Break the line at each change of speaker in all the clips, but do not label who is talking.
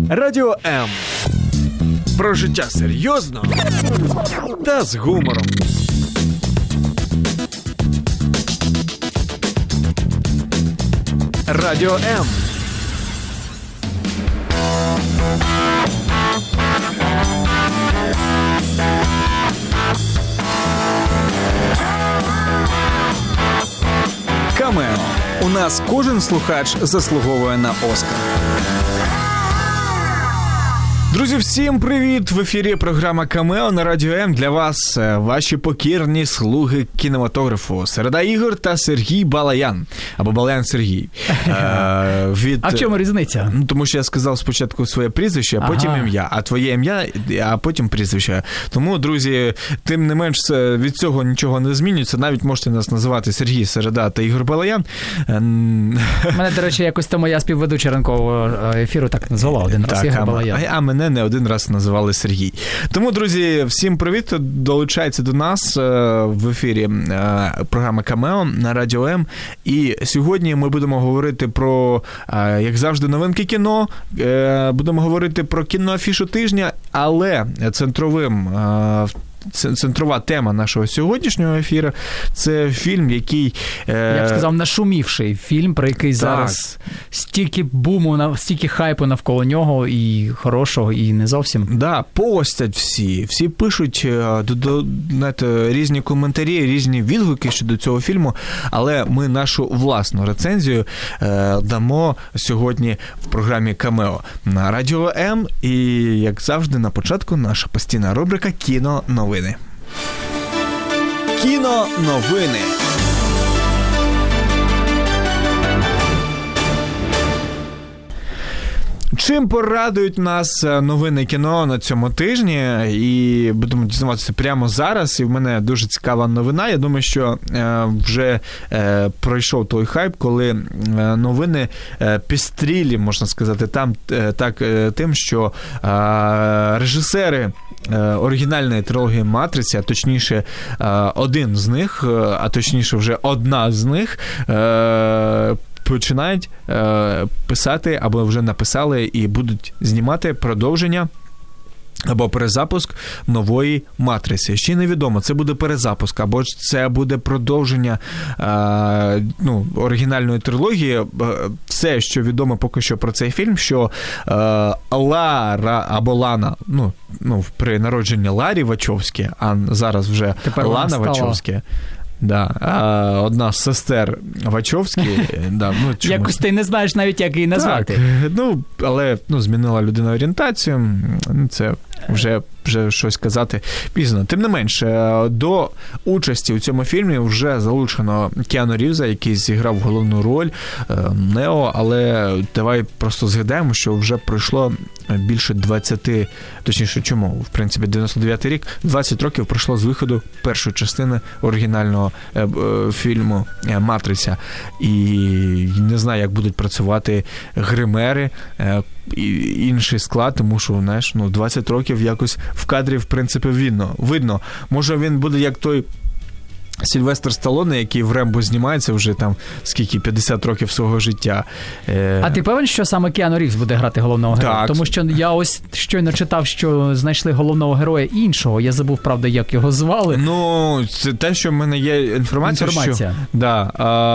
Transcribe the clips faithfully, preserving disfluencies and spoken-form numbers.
Радіо М. Про життя серйозно та з гумором. Радіо М. Камео. У нас кожен слухач заслуговує на Оскар. Друзі, всім привіт! В ефірі програма «Камео» на Радіо М. Для вас ваші покірні слуги кінематографу. Середа Ігор та Сергій Балаян. Або Балаян Сергій.
Е, від... А в чому різниця?
Ну, тому що я сказав спочатку своє прізвище, а потім ага. ім'я. А твоє ім'я, а потім прізвище. Тому, друзі, тим не менш, від цього нічого не змінюється. Навіть можете нас називати Сергій Середа та Ігор Балаян.
Мене, до речі, якось та моя співведуча ранкового ефіру так назвала один раз, Ігор Балаян.
А мене не один раз називали Сергій. Тому, друзі, всім привіт. Долучайте до нас в ефірі програми «Камео» на Радіо М. І сьогодні ми будемо говорити про, як завжди, новинки кіно. Будемо говорити про кіноафішу тижня, але центровим центрова тема нашого сьогоднішнього ефіру – це фільм, який...
Я б сказав, нашумівший фільм, про який так. зараз стільки буму, стільки хайпу навколо нього, і хорошого, і не зовсім.
Так, да, постять всі. Всі пишуть до, до, знаєте, різні коментарі, різні відгуки щодо цього фільму, але ми нашу власну рецензію е, дамо сьогодні в програмі «Камео» на Радіо М. І, як завжди, на початку наша постійна рубрика «Кіно-новини». Кіно-новини. Чим порадують нас новини кіно на цьому тижні, і будемо дізнаватися прямо зараз, і в мене дуже цікава новина. Я думаю, що е, вже е, пройшов той хайп, коли е, новини е, пестрілі, можна сказати, там е, так е, тим, що е, режисери е, оригінальної трилогії «Матриця», а точніше е, один з них, а точніше вже одна з них, е, починають е, писати, або вже написали і будуть знімати продовження або перезапуск нової «Матриці». Ще невідомо, це буде перезапуск, або це буде продовження е, ну, оригінальної трилогії. Все, що відомо поки що про цей фільм, що е, Лара або Лана, ну, ну, при народженні Ларі Вачовські, а зараз вже
Тепер
Лана Вачовська, да, а одна з сестер Вачовські, да, ну,
якось ти не знаєш навіть, як її назвати.
Так, ну, але ну, змінила людина орієнтацію, це вже, вже щось казати пізно. Тим не менш, до участі у цьому фільмі вже залучено Кіану Рівза, який зіграв головну роль Нео, але давай просто згадаємо, що вже пройшло більше двадцяти, точніше, чому? В принципі, дев'яносто дев'ятий рік, двадцять років пройшло з виходу першої частини оригінального е, е, фільму «Матриця». І не знаю, як будуть працювати гримери, е, і інший склад, тому що, знаєш, ну, двадцять років якось в кадрі, в принципі, видно. видно. Може, він буде як той Сільвестр Сталлоне, який в «Рембо» знімається вже там, скільки, п'ятдесят років свого життя. Е...
А ти певен, що саме Кіану Рівз буде грати головного героя?
Так.
Тому що я ось щойно читав, що знайшли головного героя іншого. Я забув, правда, як його звали.
Ну, це те, що в мене є інформація,
інформація.
Що, да,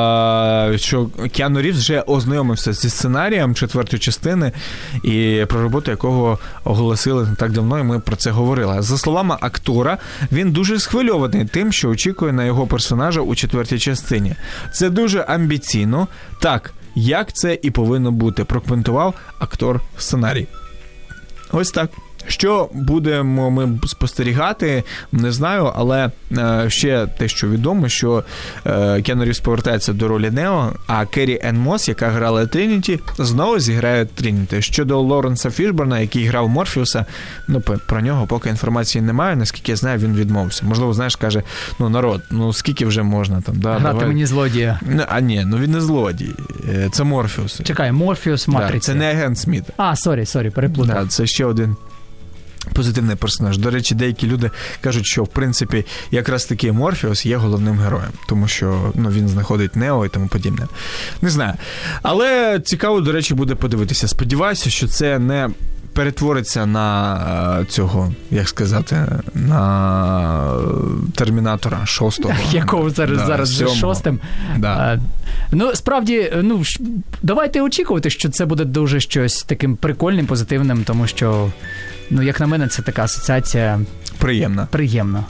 а, що Кіану Рівз вже ознайомився зі сценарієм четвертої частини, і про роботу якого оголосили не так давно, і ми про це говорили. За словами актора, він дуже схвильований тим, що очікує на його персонажа у четвертій частині. Це дуже амбіційно, так, як це і повинно бути, прокоментував актор сценарій. Ось так. Що будемо ми спостерігати, не знаю, але е, ще те, що відомо, що е, Кіану Рівз повертається до ролі Нео, а Керрі Енн Мосс, яка грала Трініті, знову зіграє Трініті. Щодо Лоренса Фішберна, який грав Морфеуса, ну, про нього поки інформації немає, наскільки я знаю, він відмовився. Можливо, знаєш, каже, ну, народ, ну, скільки вже можна там, да,
грати
давай.
мені злодія.
А ні, ну він не злодій, це Морфеус.
Чекай, Морфеус, Матриця.
Да, це не агент Сміт.
А, сорі, сорі, переплутав.
Да, це ще один позитивний персонаж. До речі, деякі люди кажуть, що, в принципі, якраз таки Морфеус є головним героєм, тому що, ну, він знаходить Нео і тому подібне. Не знаю. Але цікаво, до речі, буде подивитися. Сподіваюся, що це не перетвориться на цього, як сказати, на Термінатора шостого.
Якого зараз, да, зараз вже шостим. Да. А, ну, справді, ну, давайте очікувати, що це буде дуже щось таким прикольним, позитивним, тому що, ну, як на мене, це така асоціація...
Приємна.
Приємна.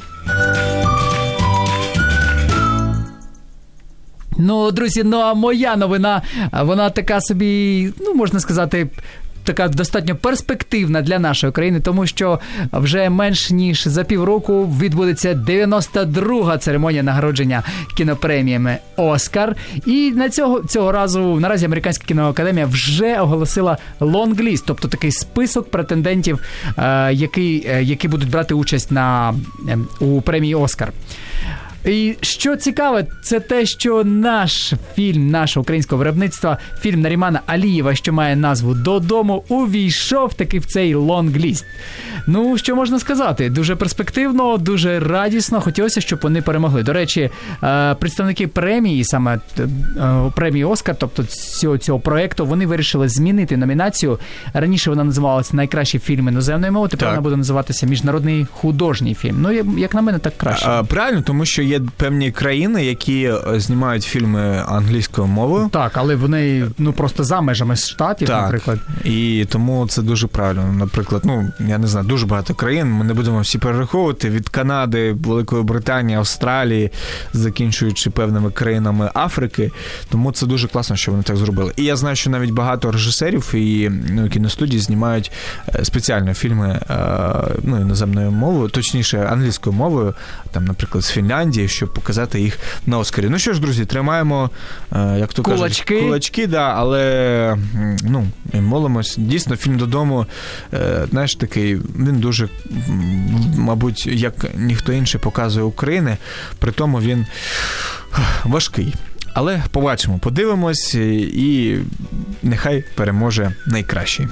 Ну, друзі, ну а моя новина, вона така собі, ну, можна сказати, така достатньо перспективна для нашої країни, тому що вже менш ніж за півроку відбудеться дев'яносто друга церемонія нагородження кінопреміями «Оскар». І на цього, цього разу, наразі Американська кіноакадемія вже оголосила лонгліст, тобто такий список претендентів, е, які, е, які будуть брати участь на, е, у премії «Оскар». І що цікаве, це те, що наш фільм, нашого українського виробництва, фільм Нарімана Алієва, що має назву «Додому», увійшов таки в цей лонгліст. Ну, що можна сказати? Дуже перспективно, дуже радісно. Хотілося, щоб вони перемогли. До речі, представники премії, саме премії «Оскар», тобто цього, цього проєкту, вони вирішили змінити номінацію. Раніше вона називалася «Найкращий фільм іноземної мови», тепер вона буде називатися «Міжнародний художній фільм». Ну, як на мене, так краще.
А, правильно, тому що є певні країни, які знімають фільми англійською мовою.
Так, але вони, ну, просто за межами штатів,
так,
наприклад.
І тому це дуже правильно. Наприклад, ну, я не знаю, дуже багато країн, ми не будемо всі перераховувати, від Канади, Великої Британії, Австралії, закінчуючи певними країнами Африки, тому це дуже класно, що вони так зробили. І я знаю, що навіть багато режисерів і, ну, кіностудій знімають спеціально фільми, ну, іноземною мовою, точніше, англійською мовою, там, наприклад, з Фінляндії, щоб показати їх на Оскарі. Ну що ж, друзі, тримаємо, як то
кулачки.
кажуть, кулачки, да, але, ну, молимось. Дійсно, фільм «Додому», знаєш, такий, він дуже, мабуть, як ніхто інший показує України, при тому він важкий. Але побачимо, подивимось, і нехай переможе найкращий.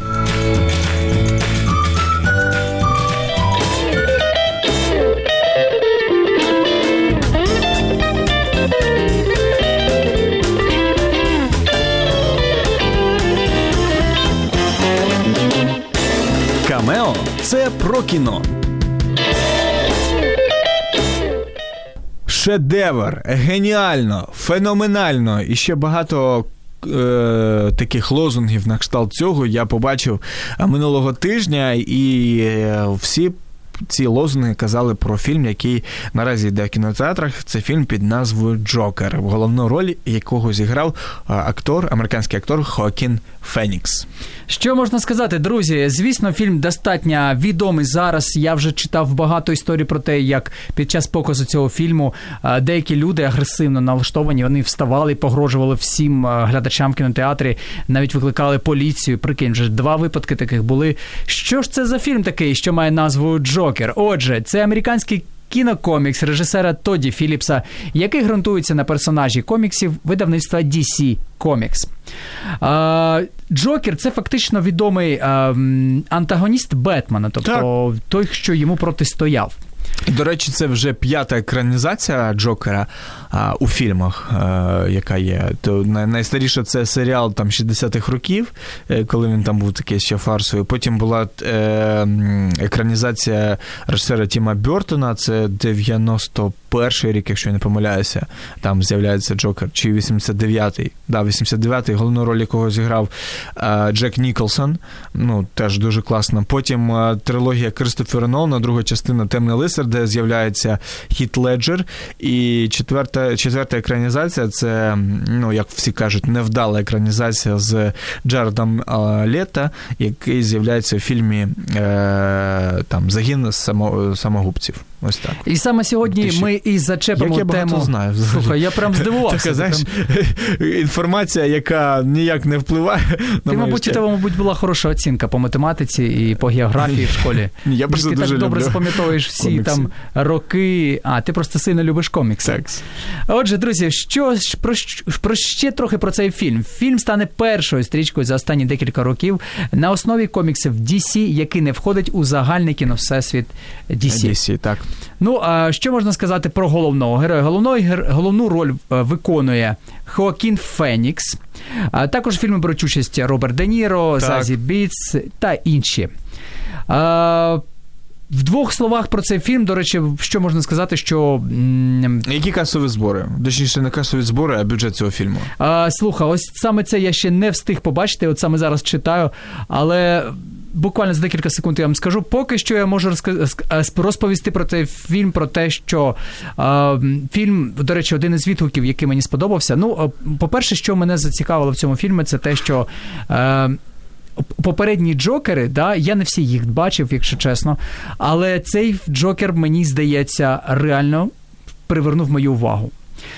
Камео – це про кіно.
Шедевр, геніально, феноменально. І ще багато е, таких лозунгів на кшталт цього я побачив минулого тижня, і е, всі ці лозунги казали про фільм, який наразі йде в кінотеатрах. Це фільм під назвою «Джокер», в головну роль якого зіграв актор, американський актор Хоакін Фенікс.
Що можна сказати, друзі? Звісно, фільм достатньо відомий зараз. Я вже читав багато історій про те, як під час показу цього фільму деякі люди агресивно налаштовані, вони вставали і погрожували всім глядачам в кінотеатрі, навіть викликали поліцію. Прикинь, вже два випадки таких були. Що ж це за фільм такий, що має назву «Джокер»? Отже, це американський кінокомікс режисера Тодді Філіпса, який ґрунтується на персонажі коміксів видавництва ді сі Comics. Джокер – це фактично відомий а, антагоніст Бетмена, тобто так. той, що йому протистояв.
До речі, це вже п'ята екранізація Джокера а, у фільмах, а, яка є. То найстаріше це серіал там шістдесятих років, коли він там був такий ще фарсовий. Потім була е, екранізація режисера Тіма Бёртона, це дев'яносто перший рік, якщо я не помиляюся, там з'являється Джокер, чи вісімдесят дев'ятий. Да, вісімдесят дев'ятий, головну роль якого зіграв е, Джек Ніколсон, ну, теж дуже класно. Потім е, трилогія Кристофера Нолана, друга частина «Темний лицар», де з'являється Хіт Леджер. І четверта, четверта екранізація, це, ну, як всі кажуть, невдала екранізація з Джаредом е, Лето, який з'являється у фільмі е, там, «Загін само, самогубців». Ось так.
І саме сьогодні Ти ми і зачепимо
як я
тему.
Я знаю.
Слухай, я прям здивувався.
Така, знаєш, інформація, яка ніяк не впливає на
Ти, мабуть, у тебе, мабуть, була хороша оцінка по математиці і по географії в школі.
Я просто
ти
дуже
так
люблю
добре запам'ятовуєш всі
комікси.
Там роки. А, ти просто сильно любиш комікси.
Так.
Отже, друзі, що, про, про ще трохи про цей фільм. Фільм стане першою стрічкою за останні декілька років на основі коміксів ді сі, який не входить у загальний кіновсесвіт ді сі.
ді сі, так.
Ну, а що можна сказати про головного героя? Головної, головну роль виконує Хоакін Фенікс. А також в фільмі беруть участь Роберт Де Ніро, Зазі Біц та інші. А, в двох словах про цей фільм, до речі, що можна сказати, що...
Які касові збори? Точніше, не касові збори, а бюджет цього фільму. А,
слухай, ось саме це я ще не встиг побачити, от саме зараз читаю, але... Буквально за декілька секунд я вам скажу. Поки що я можу розповісти про цей фільм, про те, що е, фільм, до речі, один із відгуків, який мені сподобався. Ну, по-перше, що мене зацікавило в цьому фільмі, це те, що е, попередні Джокери, да, я не всі їх бачив, якщо чесно, але цей Джокер, мені здається, реально привернув мою увагу.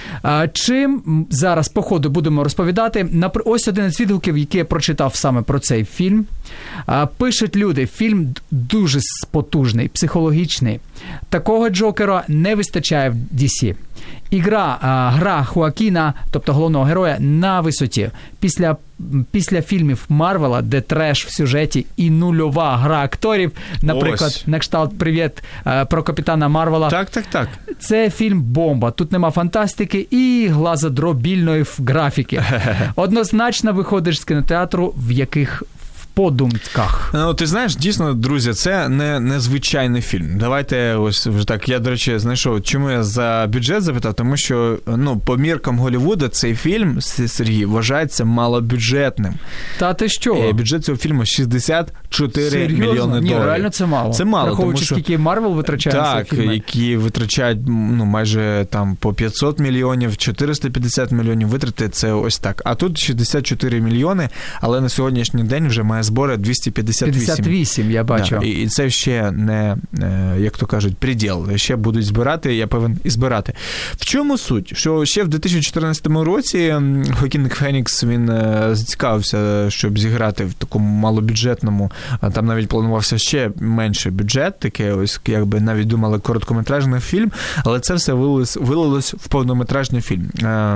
Чим зараз по ходу будемо розповідати. Ось один із відгуків, який я прочитав саме про цей фільм. Пишуть люди, фільм дуже потужний, психологічний. Такого Джокера не вистачає в Ді Сі. Ігра, гра Хоакіна, тобто головного героя, на висоті. Після, після фільмів Марвела, де треш в сюжеті і нульова гра акторів, наприклад, Ось. на кшталт «Привіт» про Капітана Марвела.
Так, так, так.
Це фільм бомба. Тут нема фантастики і глазодробільної графіки. Однозначно виходиш з кінотеатру, в яких подумках.
Ну, ти знаєш, дійсно, друзі, це не незвичайний фільм. Давайте ось вже так. Я, до речі, знайшов, чому я за бюджет запитав, тому що, ну, по міркам Голлівуда цей фільм, Сергій, вважається малобюджетним.
Та ти що?
І бюджет цього фільму шістдесят чотири Серйозно? мільйони доларів.
Ні, реально це мало.
Це мало,
Враховуючи,
тому що...
скільки Марвел витрачає на
так,
цей фільм.
які витрачають, ну, майже там по п'ятсот мільйонів, чотириста п'ятдесят мільйонів витрати, це ось так. А тут шістдесят чотири мільйони, але на сьогоднішній день вже має збори двісті п'ятдесят вісім.
п'ятдесят вісім, я бачу.
Да, і це ще не, як то кажуть, приділ. Ще будуть збирати, я певен, і збирати. В чому суть? Що ще в дві тисячі чотирнадцятому році Хоакін Фенікс, він зацікавився, щоб зіграти в такому малобюджетному, там навіть планувався ще менший бюджет, таке ось, якби навіть думали, короткометражний фільм, але це все вилилось, вилилось в повнометражний фільм.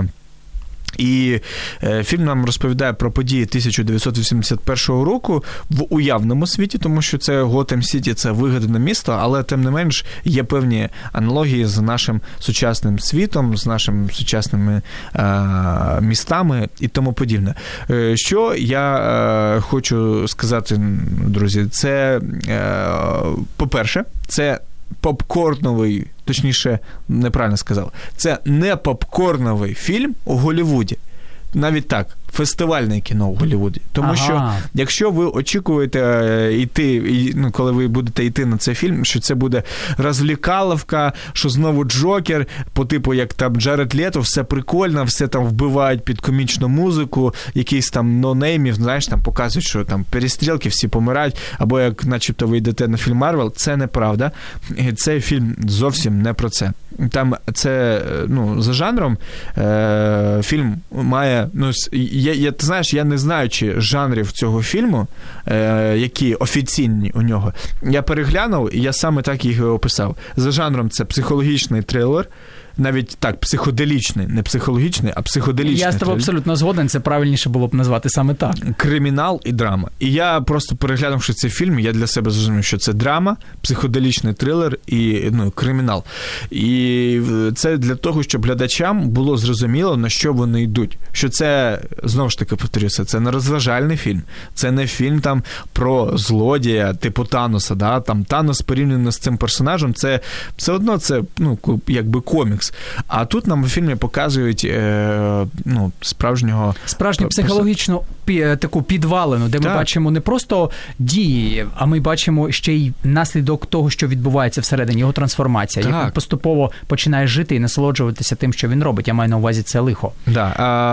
І е, фільм нам розповідає про події тисяча дев'ятсот вісімдесят першого року в уявному світі, тому що це Готэм-Сіті, це вигадане місто, але тим не менш є певні аналогії з нашим сучасним світом, з нашими сучасними е, містами і тому подібне. Е, що я е, хочу сказати, друзі, це, е, по-перше, це попкорновий, точніше, неправильно сказав, це не попкорновий фільм у Голлівуді. Навіть так, фестивальне кіно в Голлівуді. Тому ага. що, якщо ви очікуєте йти, і, ну, коли ви будете йти на цей фільм, що це буде розвлікаловка, що знову Джокер, по типу, як там Джаред Лето, все прикольно, все там вбивають під комічну музику, якісь там нонеймів, знаєш, там показують, що там перестрілки, всі помирають, або як начебто ви йдете на фільм Марвел, це неправда. І цей фільм зовсім не про це. Там це, ну, за жанром е- фільм має, ну, я, я, ти знаєш, я не знаю, чи жанрів цього фільму, е, які офіційні у нього. Я переглянув, і я саме так їх описав. За жанром це психологічний трилер, навіть так, психоделічний, не психологічний, а психоделічний.
Я з тобою абсолютно згоден, це правильніше було б назвати саме так.
Кримінал і драма. І я просто, переглянувши цей фільм, я для себе зрозумів, що це драма, психоделічний трилер і, ну, кримінал. І це для того, щоб глядачам було зрозуміло, на що вони йдуть. Що це, знову ж таки повторюся, це не розважальний фільм, це не фільм там про злодія, типу Таноса, да? Там Танос порівняно з цим персонажем, це все одно це, ну, якби комікс. А тут нам у фільмі показують е, ну, справжнього...
Справжню психологічну пі, таку підвалину, де ми так. бачимо не просто дії, а ми бачимо ще й наслідок того, що відбувається всередині, його трансформація. Так. Як він поступово починає жити і насолоджуватися тим, що він робить. Я маю на увазі це лихо.
Да.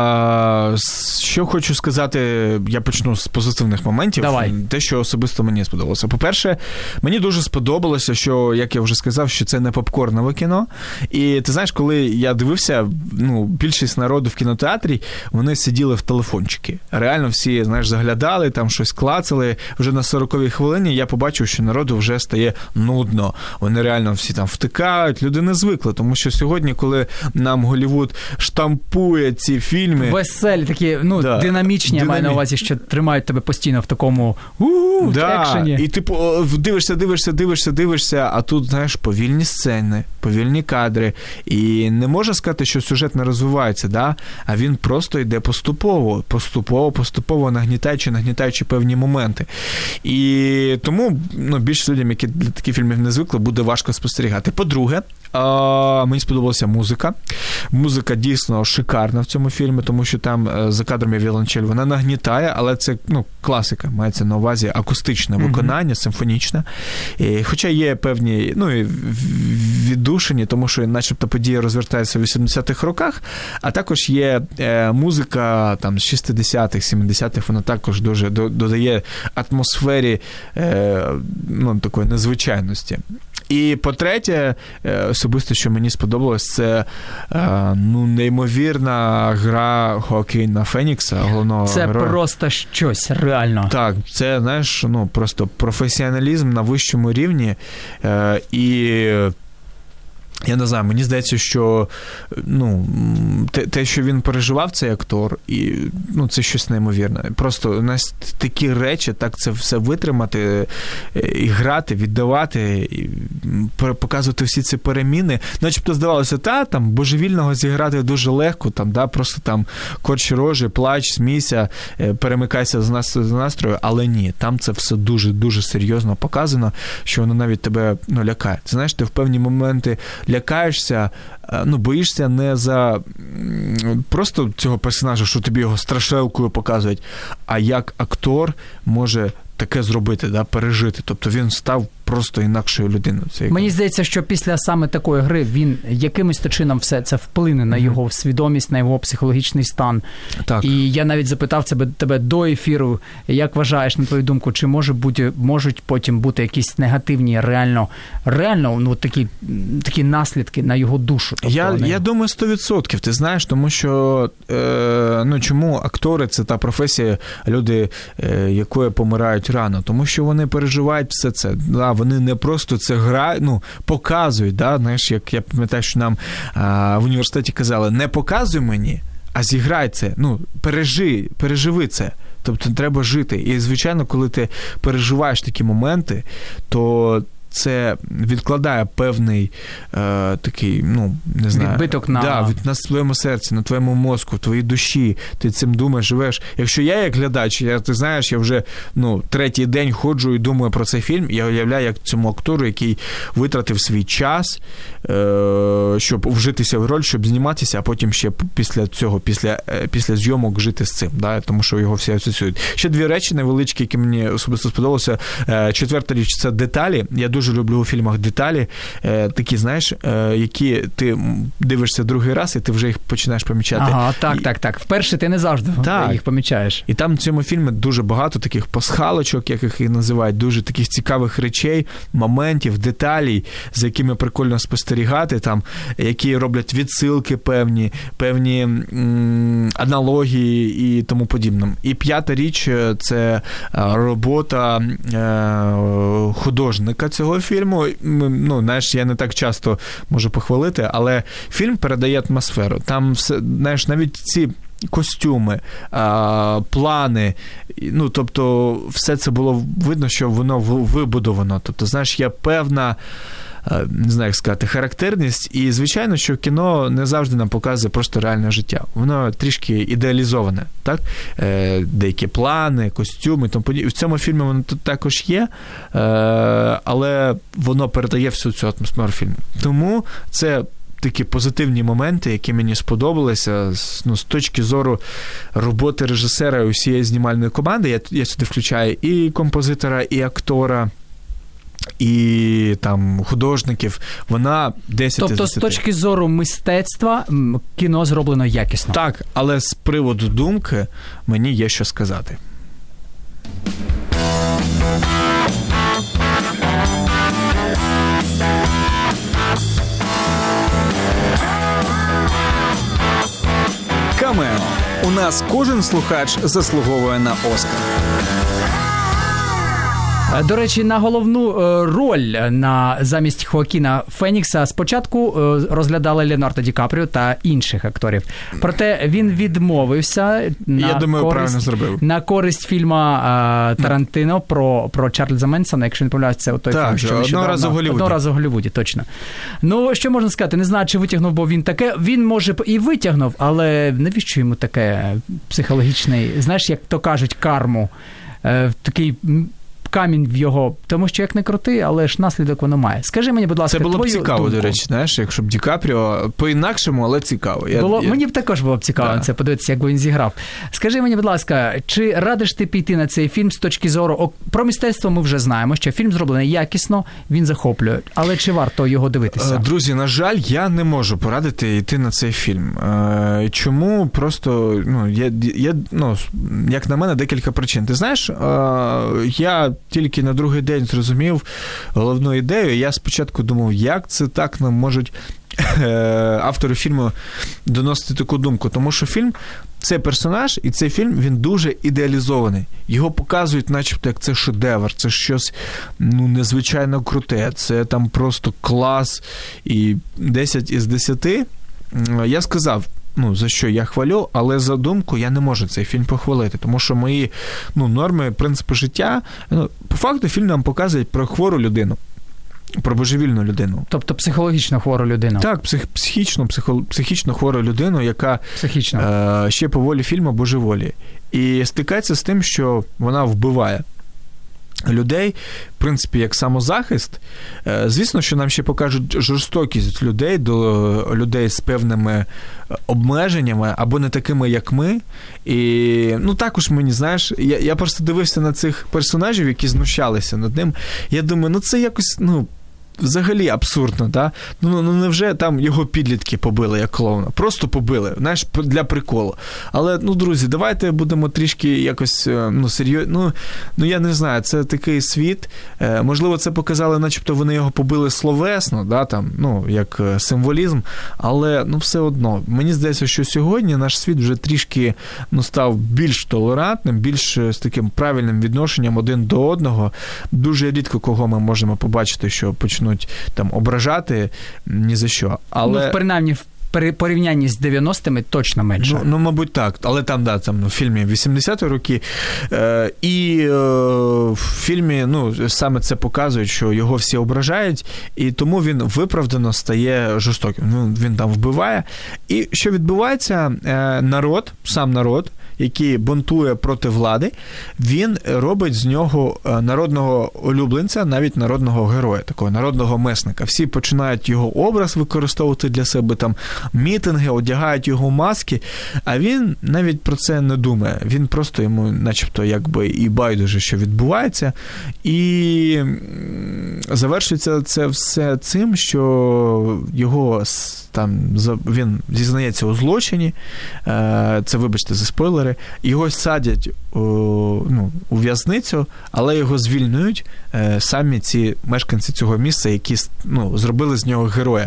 А, що хочу сказати, я почну з позитивних моментів.
Давай.
Те, що особисто мені сподобалося. По-перше, мені дуже сподобалося, що, як я вже сказав, що це не попкорнове кіно. І ти знаєш, коли я дивився, ну, більшість народу в кінотеатрі, вони сиділи в телефончики. Реально реально всі, знаєш, заглядали, там щось клацали. Вже на сороковій хвилині я побачив, що народу вже стає нудно. Вони реально всі там втикають, люди не звикли, тому що сьогодні, коли нам Голлівуд штампує ці фільми...
Веселі, такі, ну, да, динамічні, я маю на увазі, що тримають тебе постійно в такому у-у-у,
да,
екшені.
І типу дивишся, дивишся, дивишся, дивишся, а тут, знаєш, повільні сцени, повільні кадри. І не можна сказати, що сюжет не розвивається, да? А він просто йде поступово, поступово, поступово нагнітаючи, нагнітаючи певні моменти. І тому, ну, більше людям, які для таких фільмів не звикли, буде важко спостерігати. По-друге, а, мені сподобалася музика. Музика дійсно шикарна в цьому фільмі, тому що там за кадрами віолончель, вона нагнітає, але це, ну, класика, мається на увазі акустичне виконання, mm-hmm. симфонічне. І, хоча є певні, ну, віддушені, тому що начебто подія розвертається в вісімдесятих роках, а також є е, музика там з шістдесятих, сімдесятих, вона також дуже додає атмосфері е, ну, такої незвичайності. І по-третє, особисто, що мені сподобалось, це ну, неймовірна гра Хоакіна Фенікса, головного
це
героя. Це
просто щось, реально.
Так, це, знаєш, ну, просто професіоналізм на вищому рівні. І я не знаю, мені здається, що ну, те, те, що він переживав, цей актор, і, ну, це щось неймовірне. Просто у нас такі речі, так це все витримати, і грати, віддавати, і показувати всі ці переміни. Начебто здавалося, та, там, божевільного зіграти дуже легко, там, да, просто там корч рожі, плач, смійся, перемикайся з нас з настрою, але ні, там це все дуже-дуже серйозно показано, що воно навіть тебе, ну, лякає. Ти знаєш, ти в певні моменти лякаєшся, ну, боїшся не за просто цього персонажа, що тобі його страшилкою показують, а як актор може таке зробити, да, пережити. Тобто він став просто інакшою людиною. Це
Мені здається, що після саме такої гри він якимось чином все це вплине на його свідомість, на його психологічний стан.
Так.
І я навіть запитав тебе, тебе до ефіру, як вважаєш, на твою думку, чи може бути, можуть потім бути якісь негативні, реально, реально ну, такі, такі наслідки на його душу? Тобто
я,
вони...
я думаю, сто відсотків, ти знаєш, тому що е, ну, чому актори – це та професія, люди, е, якої помирають рано? Тому що вони переживають все це. Да, вони не просто це грають, ну, показують, да, знаєш, як я пам'ятаю, що нам а, в університеті казали, не показуй мені, а зіграй це, ну, пережи, переживи це. Тобто треба жити. І, звичайно, коли ти переживаєш такі моменти, то це відкладає певний е, такий, ну, не знаю...
Відбиток на...
Да, від, на своєму серці, на твоєму мозку, в твоїй душі. Ти цим думаєш, живеш. Якщо я як глядач, я, ти знаєш, я вже, ну, третій день ходжу і думаю про цей фільм, я уявляю, як цьому актору, який витратив свій час, е, щоб вжитися в роль, щоб зніматися, а потім ще після цього, після, е, після зйомок жити з цим, да, тому що його всі асоціюють. Ще дві речі невеличкі, які мені особисто сподобалися. Е, четверта річ – це деталі. Я дуже Дуже люблю у фільмах деталі, е, такі, знаєш, е, які ти дивишся другий раз, і ти вже їх починаєш помічати.
Ага, так,
і...
так, так. Вперше ти не завжди так. їх помічаєш.
І там в цьому фільмі дуже багато таких пасхалочок, як їх і називають, дуже таких цікавих речей, моментів, деталей, за якими прикольно спостерігати, там, які роблять відсилки певні, певні м- аналогії і тому подібне. І п'ята річ – це робота е- художника цього фільму. Ну, знаєш, я не так часто можу похвалити, але фільм передає атмосферу. Там все, знаєш, навіть ці костюми, а, плани, ну, тобто все це було видно, що воно вибудовано. Тобто, знаєш, є певна, не знаю, як сказати, характерність. І, звичайно, що кіно не завжди нам показує просто реальне життя. Воно трішки ідеалізоване, так? Е, деякі плани, костюми, тому подібне. В цьому фільмі воно тут також є, е, але воно передає всю цю атмосферу фільму. Тому це такі позитивні моменти, які мені сподобалися, ну, з точки зору роботи режисера і усієї знімальної команди. Я, я сюди включаю і композитора, і актора, і там художників, вона десять із десяти.
Тобто з точки зору мистецтва кіно зроблено якісно.
Так, але з приводу думки мені є що сказати.
Камео. У нас кожен слухач заслуговує на Оскар.
До речі, на головну роль на замість Хоакіна Фенікса спочатку розглядали Леонардо Ді Капріо та інших акторів. Проте він відмовився на,
Я думаю,
користь,
правильно зробив.
на користь фільма Тарантино про, про Чарльза Менсона, якщо не помиляюсь, це той
так,
фільм, що
одного разу в Голлівуді.
Одного разу в Голлівуді, точно. Ну, що можна сказати, не знаю, чи витягнув, бо він таке, він, може, і витягнув, але навіщо йому таке психологічний, знаєш, як то кажуть, карму, такий камінь в його, тому що як не крути, але ж наслідок воно має. Скажи мені, будь ласка,
це було б цікаво,
думку.
до речі, знаєш, якщо б Ді Капріо по-інакшому, але цікаво. Я,
було,
я...
Мені б також було б цікаво да. це подивитися, як би він зіграв. Скажи мені, будь ласка, чи радиш ти піти на цей фільм з точки зору, про мистецтво ми вже знаємо, що фільм зроблений якісно, він захоплює, але чи варто його дивитися?
Друзі, на жаль, я не можу порадити йти на цей фільм. Чому? Просто, ну, є, є, ну, як на мене, декілька причин. Ти знаєш, я тільки на другий день зрозумів головну ідею. Я спочатку думав, як це так нам можуть автори фільму доносити таку думку. Тому що фільм, цей персонаж і цей фільм, він дуже ідеалізований. Його показують начебто як це шедевр, це щось, ну, незвичайно круте, це там просто клас і десять із десяти. Я сказав, ну, за що я хвалю, але за думку я не можу цей фільм похвалити, тому що мої, ну, норми, принципи життя, ну, по факту фільм нам показує про хвору людину, про божевільну людину.
Тобто психологічно хвору людину.
Так, псих, психічно, психо, психічно хвору людину, яка
психічно.
Е, ще по волі фільму божеволі. І стикається з тим, що вона вбиває людей, в принципі, як самозахист. Звісно, що нам ще покажуть жорстокість людей до людей з певними обмеженнями, або не такими, як ми. І, ну, також мені, знаєш, я, я просто дивився на цих персонажів, які знущалися над ним. Я думаю, ну, це якось, ну, взагалі абсурдно, да? Ну, ну, невже там його підлітки побили, як клоуна? Просто побили, знаєш, для приколу. Але, ну, друзі, давайте будемо трішки якось, ну, серйозно, ну, ну, я не знаю, це такий світ, е, можливо, це показали, начебто вони його побили словесно, да, там, ну, як символізм, але, ну, все одно, мені здається, що сьогодні наш світ вже трішки, ну, став більш толерантним, більш з таким правильним відношенням один до одного. Дуже рідко кого ми можемо побачити, що почнуть там ображати ні за що. Але...
Ну, принаймні, в порівнянні з дев'яностими точно менше.
Ну, ну, мабуть, так. Але там, да, там, ну, в фільмі вісімдесяті роки. Е, і е, в фільмі, ну, саме це показують, що його всі ображають, і тому він виправдано стає жорстоким. Ну, він там вбиває. І що відбувається? Е, народ, сам народ, який бунтує проти влади, він робить з нього народного улюбленця, навіть народного героя, такого народного месника. Всі починають його образ використовувати для себе, там, мітинги, одягають його маски, а він навіть про це не думає. Він просто йому начебто якби і байдуже, що відбувається. І завершується це все цим, що його там, він зізнається у злочині, це, вибачте, за спойлери, його садять у, ну, у в'язницю, але його звільнюють самі ці мешканці цього місця, які, ну, зробили з нього героя.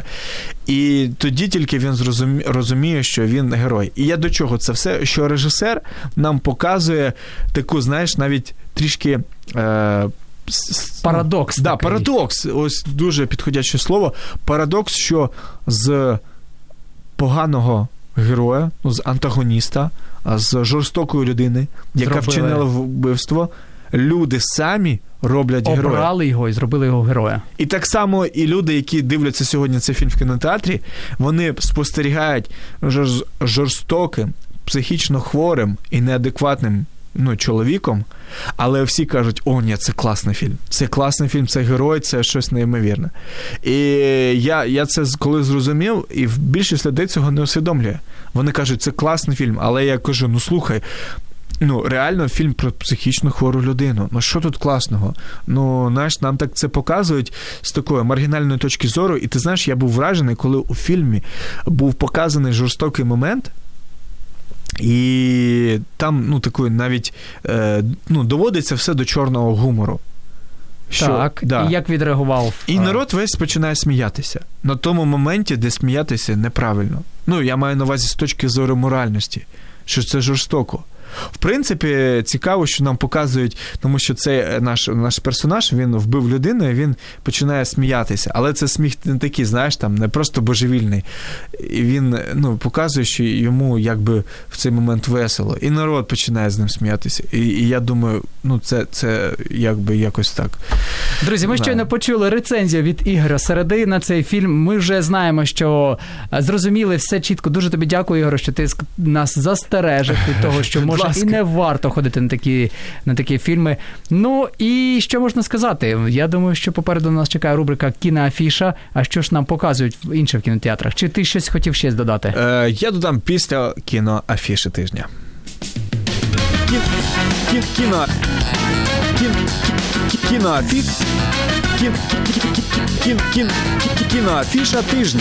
І тоді тільки він зрозумі, розуміє, що він герой. І я до чого це все? Що режисер нам показує таку, знаєш, навіть трішки... Е,
Парадокс.
Да,
такий.
парадокс. Ось дуже підходяще слово. Парадокс, що з поганого героя, з антагоніста, з жорстокої людини, яка зробили. Вчинила вбивство, люди самі роблять героя.
Обрали його і зробили його героя.
І так само і люди, які дивляться сьогодні цей фільм в кінотеатрі, вони спостерігають жорстоким, психічно хворим і неадекватним, ну, чоловіком, але всі кажуть, о, ні, це класний фільм. Це класний фільм, це герой, це щось неймовірне. І я, я це коли зрозумів, і більшість людей цього не усвідомлює. Вони кажуть, це класний фільм, але я кажу, ну, слухай, ну, реально фільм про психічно хвору людину. Ну, що тут класного? Ну, знаєш, нам так це показують з такої маргінальної точки зору, і ти знаєш, я був вражений, коли у фільмі був показаний жорстокий момент, і там, ну, такий навіть, е, ну, доводиться все до чорного гумору.
Що, так, да. І як відреагував?
І народ весь починає сміятися. На тому моменті, де сміятися неправильно. Ну, я маю на увазі з точки зору моральності. що це жорстоко. В принципі, цікаво, що нам показують, тому що цей наш, наш персонаж, він вбив людину, і він починає сміятися. Але це сміх не такий, знаєш, там, не просто божевільний. І він, ну, показує, що йому, якби, в цей момент весело. І народ починає з ним сміятися. І, і я думаю, ну, це, це якби якось так.
Друзі, ми щойно почули рецензію від Ігоря Середи на цей фільм. Ми вже знаємо, що зрозуміли все чітко. Дуже тобі дякую, Ігор, що ти нас застережив від того, що може і не варто ходити на такі, на такі фільми. Ну, і що можна сказати? Я думаю, що попереду нас чекає рубрика «Кіноафіша». А що ж нам показують в інших кінотеатрах? Чи ти щось хотів ще додати?
Е, я додам після кіноафіші тижня. Кін, кін, кіно... Кін, кіноафіш... Кін, кін, кін, кіноафіша тижня.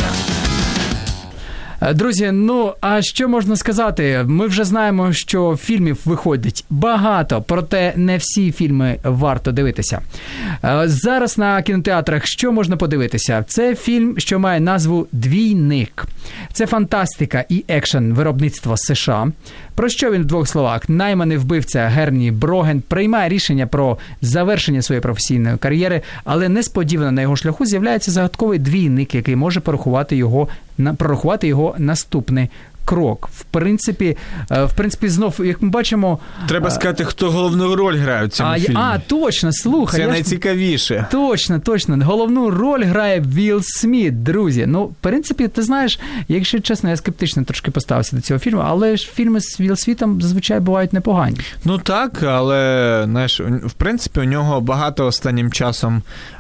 Друзі, ну, а що можна сказати? Ми вже знаємо, що фільмів виходить багато, проте не всі фільми варто дивитися. Зараз на кінотеатрах що можна подивитися? Це фільм, що має назву «Двійник». Це фантастика і екшен виробництва США. Про що він в двох словах? Найманий вбивця Герні Броген приймає рішення про завершення своєї професійної кар'єри, але несподівано на його шляху з'являється загадковий двійник, який може порахувати його, прорахувати його наступний крок. В принципі, в принципі, знов, як ми бачимо...
Треба сказати, хто головну роль грає в цьому
а,
фільмі.
А, точно, слухай.
Це найцікавіше.
Точно, точно. Головну роль грає Вілл Сміт, друзі. Ну, в принципі, ти знаєш, якщо чесно, я скептично трошки поставився до цього фільму, але ж фільми з Вілл Смітом зазвичай бувають непогані.
Ну так, але, знаєш, в принципі, у нього багато останнім часом,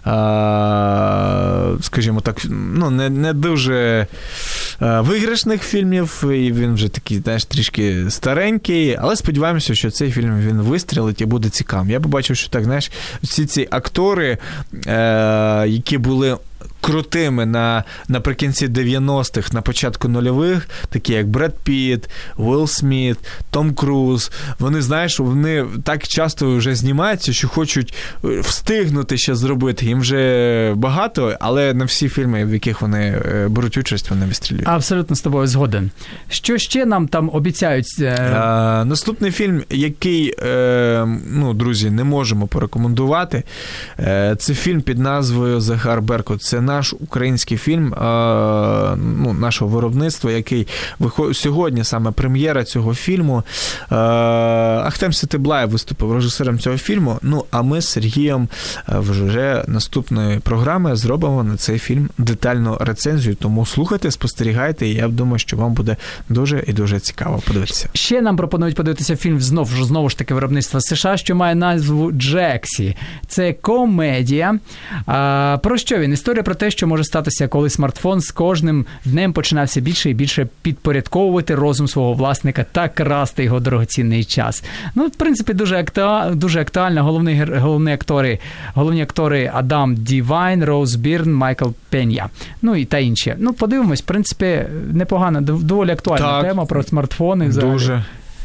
а, скажімо так, ну, не, не дуже а, виграшних фільмів, і він вже такий, знаєш, трішки старенький, але сподіваємося, що цей фільм він вистрілить і буде цікавим. Я побачив, що так, знаєш, всі ці актори, е- які були крутими на, наприкінці дев'яностих, на початку нульових, такі як Бред Піт, Уилл Сміт, Том Круз, вони, знаєш, вони так часто вже знімаються, що хочуть встигнути ще зробити. Їм вже багато, але на всі фільми, в яких вони беруть участь, вони вистрілюють.
Абсолютно з тобою згоден. Що ще нам там обіцяють?
А, наступний фільм, який, е, ну, друзі, не можемо порекомендувати, е, це фільм під назвою «Захар Беркут». Це наш український фільм, е, ну, нашого виробництва, який виходить сьогодні, саме прем'єра цього фільму. Е, Ахтем Сетиблаєв виступив режисером цього фільму. Ну, а ми з Сергієм вже наступної програми зробимо на цей фільм детальну рецензію. Тому слухайте, спостерігайте, і я думаю, що вам буде дуже і дуже цікаво подивитися.
Ще нам пропонують подивитися фільм знову, знову ж таки виробництва США, що має назву «Джексі». Це комедія. А, про що він? Історія про те, що може статися, коли смартфон з кожним днем починався більше і більше підпорядковувати розум свого власника та красти його дорогоцінний час. Ну, в принципі, дуже, актуа... дуже актуально. Головні, головні, актори, головні актори Адам Дівайн, Роуз Бірн, Майкл Пенья. Ну, і та інші. Ну, подивимось, в принципі, непогано, доволі актуальна
так,
тема про смартфони. Взагалі.
Дуже.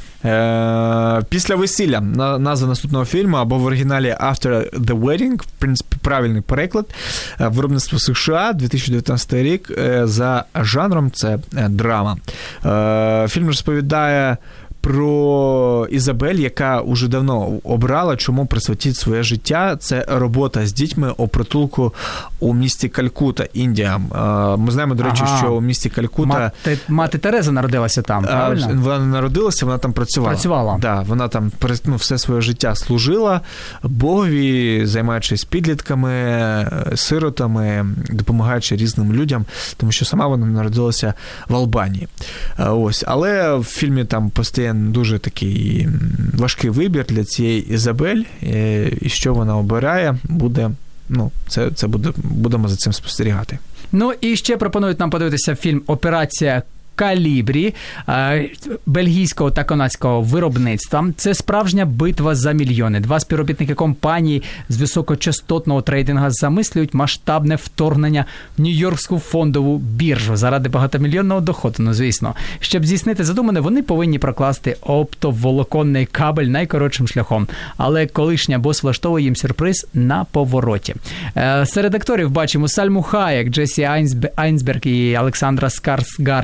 Е, після весілля, назва наступного фільму, або в оригіналі After the Wedding, в принципі, правильний переклад, виробництво США, дві тисячі дев'ятнадцятий рік, за жанром це драма. Е, фільм розповідає про Ізабель, яка уже давно обрала, чому присвятить своє життя. Це робота з дітьми у притулку у місті Калькута, Індія. Ми знаємо, до речі, ага. що у місті Калькута...
Мати, мати Тереза народилася там, правильно?
Вона не народилася, вона там працювала.
Працювала.
Да, вона там ну, все своє життя служила Богові, займаючись підлітками, сиротами, допомагаючи різним людям, тому що сама вона народилася в Албанії. Ось. Але в фільмі там постійно дуже такий важкий вибір для цієї Ізабель, і що вона обирає, буде, ну, це, це буде, будемо за цим спостерігати.
Ну, і ще пропонують нам подивитися фільм «Операція Калібрі» бельгійського та канадського виробництва. Це справжня битва за мільйони. Два співробітники компанії з високочастотного трейдингу замислюють масштабне вторгнення в Нью-Йоркську фондову біржу заради багатомільйонного доходу, ну, звісно. Щоб здійснити задумане, вони повинні прокласти оптоволоконний кабель найкоротшим шляхом. Але колишня бос влаштовує їм сюрприз на повороті. Серед акторів бачимо Сальму Хаєк, Джесі Айнсберг і Олександра Скарсгарда.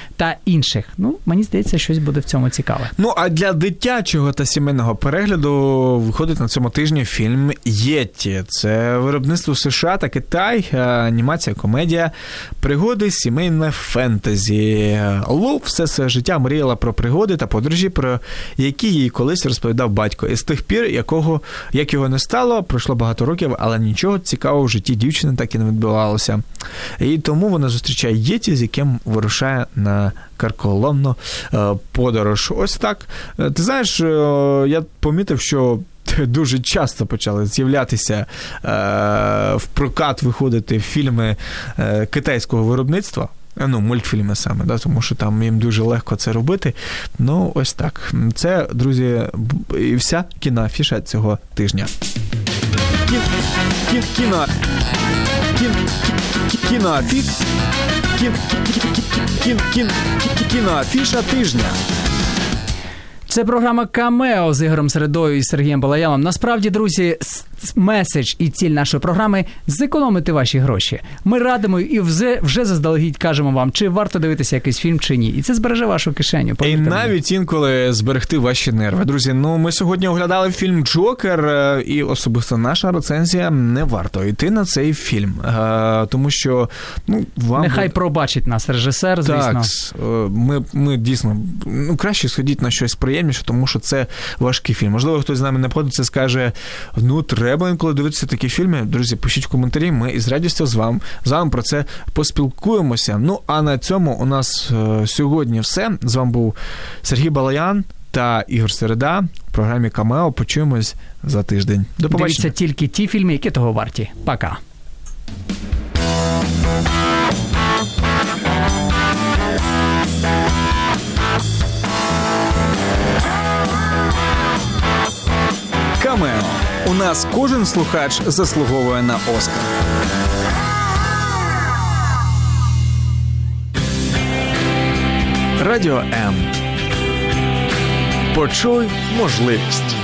та інших. Ну, мені здається, щось буде в цьому цікаве.
Ну, а для дитячого та сімейного перегляду виходить на цьому тижні фільм «Єтті». Це виробництво США та Китай, анімація, комедія, пригоди, сімейне фентезі. Лу все своє життя мріяла про пригоди та подорожі, про які їй колись розповідав батько. І з тих пір, якого, як його не стало, пройшло багато років, але нічого цікавого в житті дівчини так і не відбувалося. І тому вона зустрічає Єтті, з яким вирушає на карколомну подорож. Ось так. Ти знаєш, я помітив, що дуже часто почали з'являтися е, в прокат виходити фільми е, китайського виробництва. Ну, мультфільми саме, да, тому що там їм дуже легко це робити. Ну, ось так. Це, друзі, і вся кіноафіша цього тижня. Кін, кін, кіно... Кін, кіноафіш... Кін, кін, кін, кіноафіша тижня.
Це програма «Камео» з Ігорем Середою і Сергієм Балаялом. Насправді, друзі, меседж і ціль нашої програми – зекономити ваші гроші. Ми радимо і вже, вже заздалегідь кажемо вам, чи варто дивитися якийсь фільм, чи ні. І це збереже вашу кишеню.
І навіть інколи зберегти ваші нерви. Друзі, ну ми сьогодні оглядали фільм «Джокер», і особисто наша рецензія: не варто йти на цей фільм. Тому що, ну, вам...
Нехай пробачить нас режисер, звісно.
Так, ми, ми дійсно, ну, краще сходіть на щось приємніше, тому що це важкий фільм. Можливо, хтось з нами не погодиться, скаже, ну, треба інколи дивитися такі фільми. Друзі, пишіть в коментарі, ми із радістю з вами, з вами про це поспілкуємося. Ну, а на цьому у нас е, сьогодні все. З вами був Сергій Балаян та Ігор Середа в програмі «Камео». Почуємось за тиждень. До побачення.
Дивіться тільки ті фільми, які того варті. Пока.
«Камео». У нас кожен слухач заслуговує на Оскар.
Радіо М. Почуй можливість.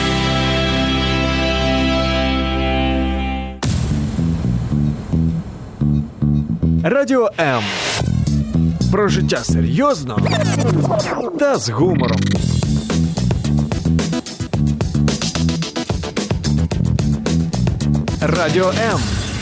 Радіо М. Про життя серйозно та з гумором. Радіо М.